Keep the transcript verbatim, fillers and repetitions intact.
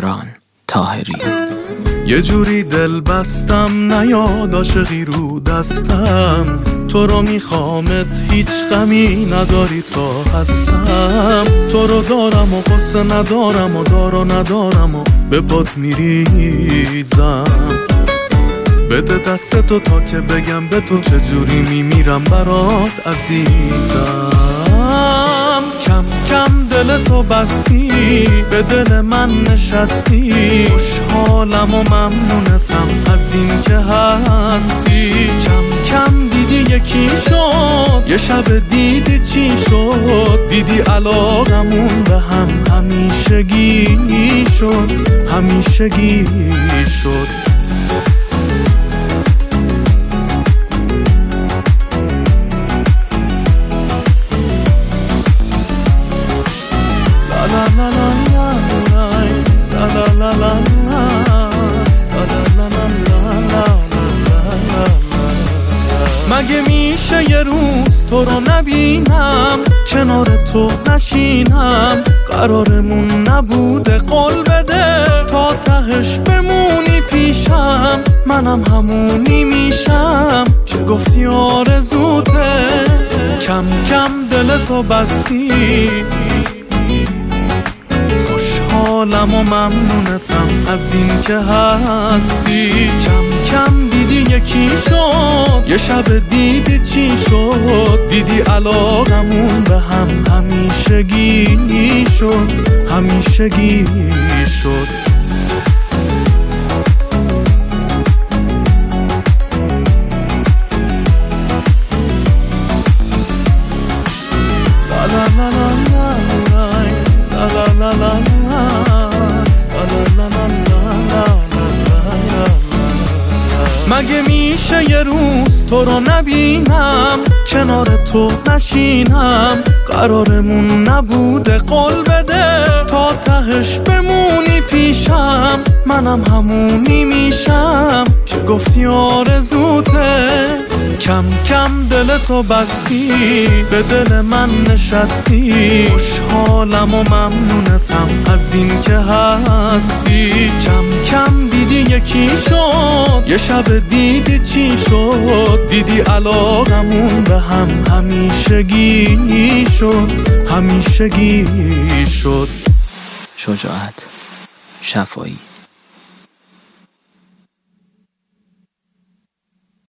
مهران طاهری. یه جوری دل بستم نیاد عاشقی رو دستم، تو رو میخوامت هیچ غمی نداری تا هستم. تو رو دارم و قصه ندارم و دار و ندارم و به پات میریزم. بده دست تو تا که بگم به تو چجوری میمیرم برات عزیزم. کم کم دل تو بستی، به دل من نشستی، خوشحالم و ممنونتم از این که هستی. کم کم دیدی یکی شد، یه شب دیدی چی شد، دیدی علاقمون به هم همیشگی شد، همیشگی شد. مگه میشه یه روز تو رو نبینم، کنار تو نشینم، قرارمون نبوده قول بده تا تهش بمونی پیشم. منم همونی میشم که گفتی آرزوته. کم کم دل تو بستی، خوشحالم و ممنونتم از این که هستی. کم کم دیدی یکی شد، یه شب دیدی چی شد، دیدی علاقمون به هم همیشگی شد، همیشگی شد. مگه میشه یه روز تو رو نبینم، کنار تو نشینم، قرارمون نبوده قول بده تا تهش بمونی پیشم. منم همونی میشم که گفتی آرزوته. کم کم دل تو بستی، به دل من نشستی، خوشحالم و ممنونتم از این که هستی. کم کم دیدی یکی شد، یه شب دیدی چی شد، دیدی علاقمون به هم همیشگی شد، همیشگی شد. شجاعت شفایی.